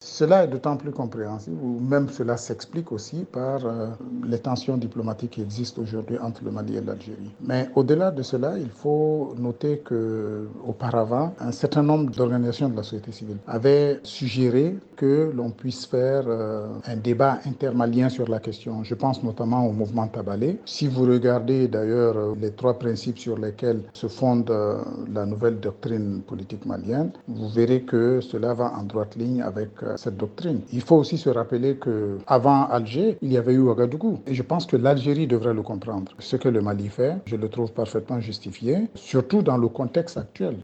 Cela est d'autant plus compréhensible, ou même cela s'explique aussi par les tensions diplomatiques qui existent aujourd'hui entre le Mali et l'Algérie. Mais au-delà de cela, il faut noter qu'auparavant, un certain nombre d'organisations de la société civile avaient suggéré que l'on puisse faire un débat intermalien sur la question. Je pense notamment au mouvement Tabalé. Si vous regardez d'ailleurs les trois principes sur lesquels se fonde la nouvelle doctrine politique malienne, vous verrez que cela va en droite ligne avec cette doctrine. Il faut aussi se rappeler qu'avant Alger, il y avait eu Ouagadougou. Et je pense que l'Algérie devrait le comprendre. Ce que le Mali fait, je le trouve parfaitement justifié, surtout dans le contexte actuel.